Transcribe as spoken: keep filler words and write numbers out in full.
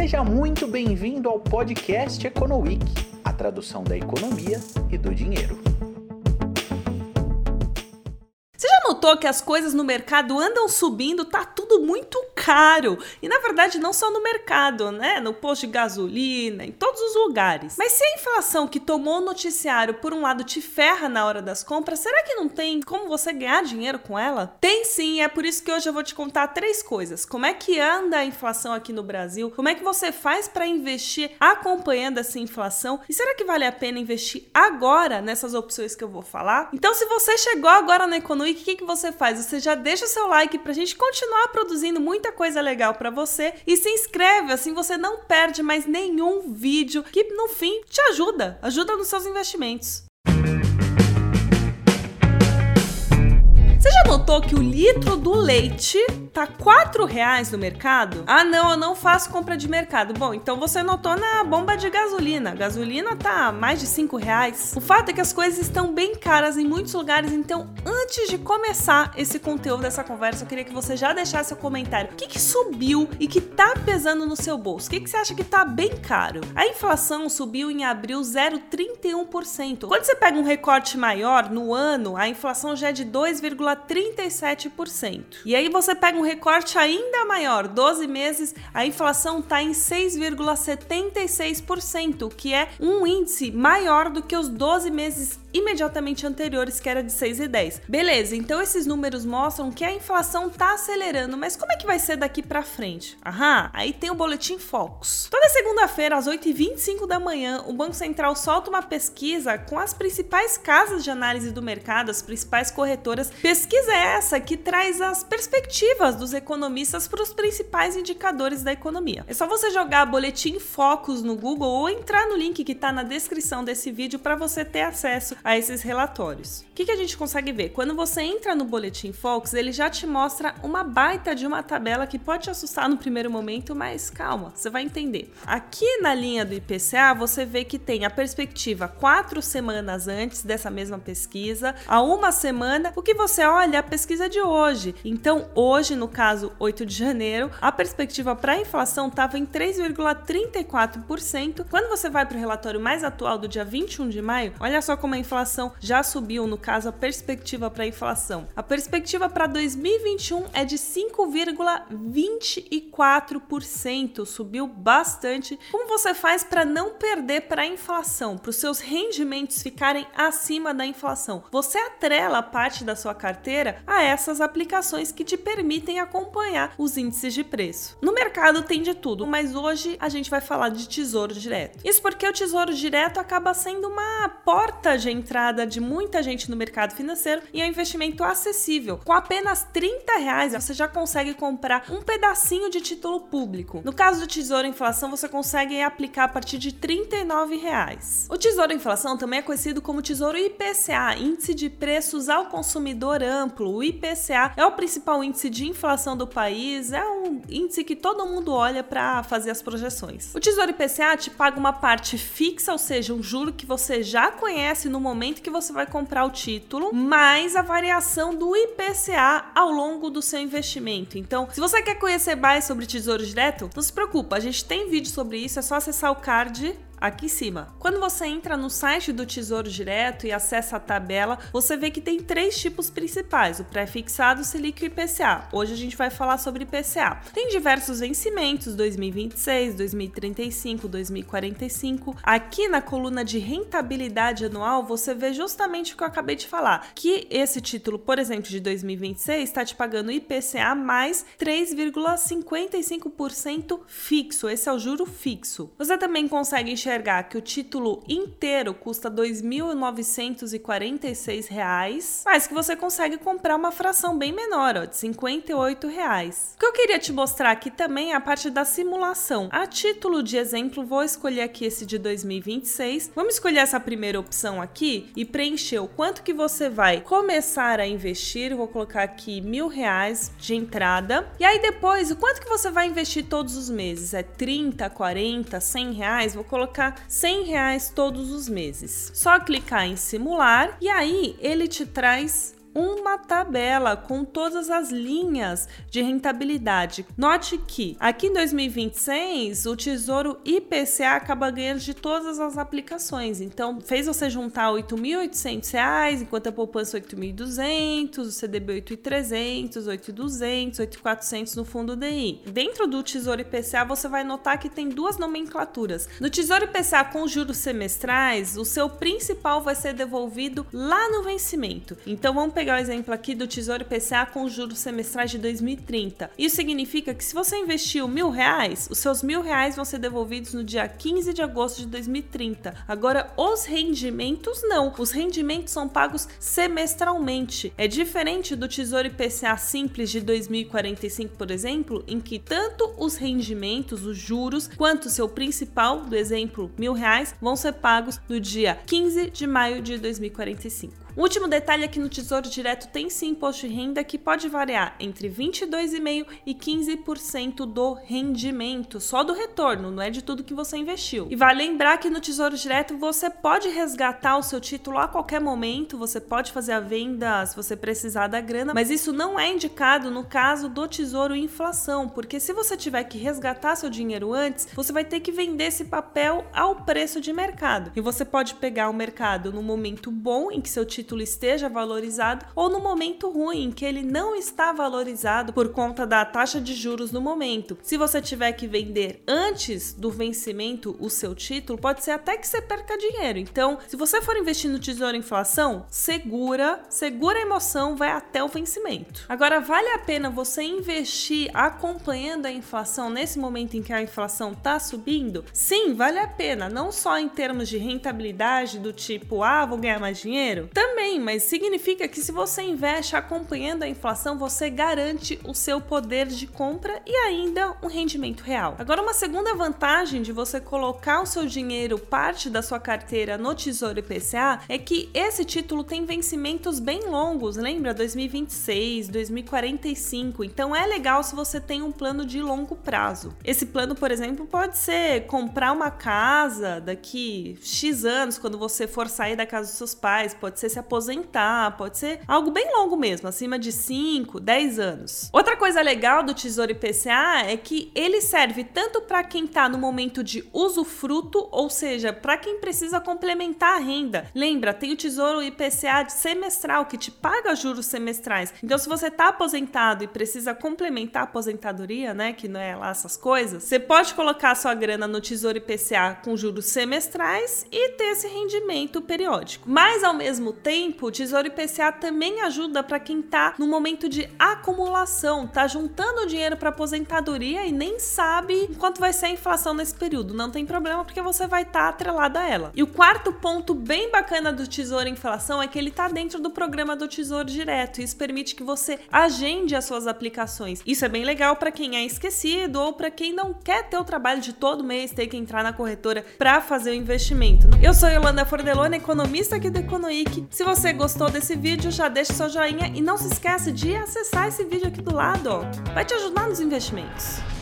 Seja muito bem-vindo ao podcast EconoWeek, a tradução da economia e do dinheiro. Você já notou que as coisas no mercado andam subindo, tá tudo muito caro? E na verdade não só no mercado, né? No posto de gasolina, em todos os lugares. Mas se a inflação que tomou o noticiário por um lado te ferra na hora das compras, será que não tem como você ganhar dinheiro com ela? Tem sim, é por isso que hoje eu vou te contar três coisas. Como é que anda a inflação aqui no Brasil? Como é que você faz para investir acompanhando essa inflação? E será que vale a pena investir agora nessas opções que eu vou falar? Então se você chegou agora na EconoWeek, o que, que você faz? Você já deixa o seu like pra gente continuar produzindo muita coisa legal pra você e se inscreve, assim você não perde mais nenhum vídeo que no fim te ajuda, ajuda nos seus investimentos. Você já notou que o litro do leite tá quatro reais no mercado? Ah não, eu não faço compra de mercado. Bom, então você notou na bomba de gasolina. A gasolina tá mais de cinco reais. O fato é que as coisas estão bem caras em muitos lugares, então antes de começar esse conteúdo dessa conversa, eu queria que você já deixasse seu comentário. O que que subiu e que tá pesando no seu bolso? O que que você acha que tá bem caro? A inflação subiu em abril zero vírgula trinta e um por cento. Quando você pega um recorte maior, no ano, a inflação já é de dois vírgula trinta e sete por cento. E aí você pega um recorte ainda maior, doze meses, a inflação está em seis vírgula setenta e seis por cento, que é um índice maior do que os doze meses imediatamente anteriores, que era de seis vírgula dez. Beleza, então esses números mostram que a inflação está acelerando, mas como é que vai ser daqui para frente? Aham, aí tem o Boletim Focus. Toda segunda-feira, às oito e vinte e cinco da manhã, o Banco Central solta uma pesquisa com as principais casas de análise do mercado, as principais corretoras. Pesquisa essa que traz as perspectivas dos economistas para os principais indicadores da economia. É só você jogar Boletim Focus no Google ou entrar no link que está na descrição desse vídeo para você ter acesso a esses relatórios. O que, que a gente consegue ver? Quando você entra no Boletim Focus, ele já te mostra uma baita de uma tabela que pode te assustar no primeiro momento, mas calma, você vai entender. Aqui na linha do I P C A, você vê que tem a perspectiva quatro semanas antes dessa mesma pesquisa, a uma semana, o que você olha a pesquisa de hoje. Então, hoje, no caso, oito de janeiro, a perspectiva para a inflação estava em três vírgula trinta e quatro por cento. Quando você vai para o relatório mais atual do dia vinte e um de maio, olha só como a inflação já subiu, no caso, a perspectiva para a inflação. A perspectiva para dois mil e vinte e um é de cinco vírgula vinte e quatro por cento, subiu bastante. Como você faz para não perder para a inflação, para os seus rendimentos ficarem acima da inflação? Você atrela parte da sua carteira a essas aplicações que te permitem acompanhar os índices de preço. No mercado tem de tudo, mas hoje a gente vai falar de tesouro direto. Isso porque o tesouro direto acaba sendo uma porta de entrada de muita gente no mercado financeiro e é um investimento acessível. Com apenas trinta reais você já consegue comprar um pedacinho de título público. No caso do Tesouro Inflação, você consegue aplicar a partir de trinta e nove reais. O Tesouro Inflação também é conhecido como Tesouro I P C A, Índice de Preços ao Consumidor Amplo. O I P C A é o principal índice de inflação do país, é um índice que todo mundo olha para fazer as projeções. O Tesouro I P C A te paga uma parte fixa, ou seja, um juro que você já conhece no momento que você vai comprar o título, mais a variação do I P C A ao longo do seu investimento. Então, se você quer conhecer mais sobre Tesouro Direto, não se preocupa, a gente tem vídeo sobre isso, é só acessar o card aqui em cima. Quando você entra no site do Tesouro Direto e acessa a tabela, você vê que tem três tipos principais: o pré-fixado, o Selic e o I P C A. Hoje a gente vai falar sobre I P C A. Tem diversos vencimentos, dois mil e vinte e seis, dois mil e trinta e cinco, dois mil e quarenta e cinco. Aqui na coluna de rentabilidade anual, você vê justamente o que eu acabei de falar, que esse título, por exemplo, de dois mil e vinte e seis, está te pagando I P C A mais três vírgula cinquenta e cinco por cento fixo. Esse é o juro fixo. Você também consegue enxergar enxergar que o título inteiro custa dois mil novecentos e quarenta e seis reais, mas que você consegue comprar uma fração bem menor, ó, de cinquenta e oito reais. O que eu queria te mostrar aqui também é a parte da simulação. A título de exemplo, vou escolher aqui esse de dois mil e vinte e seis. Vamos escolher essa primeira opção aqui e preencher o quanto que você vai começar a investir. Vou colocar aqui mil reais de entrada. E aí depois, o quanto que você vai investir todos os meses? É trinta, quarenta, cem reais? Vou colocar cem reais todos os meses. Só clicar em simular e aí ele te traz uma tabela com todas as linhas de rentabilidade. Note que aqui em dois mil e vinte e seis o Tesouro I P C A acaba ganhando de todas as aplicações. Então fez você juntar oito mil e oitocentos reais, enquanto a poupança oito mil e duzentos, o C D B oito mil e trezentos, oito mil e duzentos, oito mil e quatrocentos no fundo D I. Dentro do Tesouro I P C A você vai notar que tem duas nomenclaturas. No Tesouro I P C A com juros semestrais, o seu principal vai ser devolvido lá no vencimento. Então vamos pegar o exemplo aqui do Tesouro I P C A com juros semestrais de dois mil e trinta. Isso significa que se você investiu mil reais, os seus mil reais vão ser devolvidos no dia quinze de agosto de dois mil e trinta. Agora, os rendimentos não. Os rendimentos são pagos semestralmente. É diferente do Tesouro I P C A simples de dois mil e quarenta e cinco, por exemplo, em que tanto os rendimentos, os juros, quanto o seu principal, do exemplo, mil reais, vão ser pagos no dia quinze de maio de dois mil e quarenta e cinco. O último detalhe é que no Tesouro Direto tem sim imposto de renda que pode variar entre vinte e dois vírgula cinco por cento e quinze por cento do rendimento, só do retorno, não é de tudo que você investiu. E vale lembrar que no Tesouro Direto você pode resgatar o seu título a qualquer momento, você pode fazer a venda se você precisar da grana, mas isso não é indicado no caso do Tesouro Inflação, porque se você tiver que resgatar seu dinheiro antes, você vai ter que vender esse papel ao preço de mercado. E você pode pegar o mercado no momento bom em que seu título esteja valorizado ou no momento ruim em que ele não está valorizado por conta da taxa de juros no momento. Se você tiver que vender antes do vencimento o seu título, pode ser até que você perca dinheiro. Então, se você for investir no Tesouro Inflação, segura, segura a emoção, vai até o vencimento. Agora, vale a pena você investir acompanhando a inflação nesse momento em que a inflação está subindo? Sim, vale a pena, não só em termos de rentabilidade do tipo, ah, vou ganhar mais dinheiro, também Também, mas significa que se você investe acompanhando a inflação, você garante o seu poder de compra e ainda um rendimento real. Agora, uma segunda vantagem de você colocar o seu dinheiro, parte da sua carteira, no Tesouro I P C A é que esse título tem vencimentos bem longos, lembra? dois mil e vinte e seis, dois mil e quarenta e cinco, então é legal se você tem um plano de longo prazo. Esse plano, por exemplo, pode ser comprar uma casa daqui X anos, quando você for sair da casa dos seus pais, pode ser se aposentar, pode ser algo bem longo mesmo, acima de cinco, dez anos. Outra coisa legal do Tesouro I P C A é que ele serve tanto para quem está no momento de usufruto, ou seja, para quem precisa complementar a renda. Lembra, tem o Tesouro I P C A semestral que te paga juros semestrais. Então, se você está aposentado e precisa complementar a aposentadoria, né, que não é lá essas coisas, você pode colocar sua grana no Tesouro I P C A com juros semestrais e ter esse rendimento periódico. Mas, ao mesmo tempo, o Tesouro I P C A também ajuda para quem está no momento de acumulação, tá juntando dinheiro para aposentadoria e nem sabe quanto vai ser a inflação nesse período. Não tem problema porque você vai estar tá atrelado a ela. E o quarto ponto bem bacana do Tesouro Inflação é que ele está dentro do programa do Tesouro Direto. Isso permite que você agende as suas aplicações. Isso é bem legal para quem é esquecido ou para quem não quer ter o trabalho de todo mês ter que entrar na corretora para fazer o investimento. Eu sou Yolanda Fordelone, economista aqui do Econoic. Se você gostou desse vídeo, já deixa seu joinha e não se esqueça de acessar esse vídeo aqui do lado, ó. Vai te ajudar nos investimentos.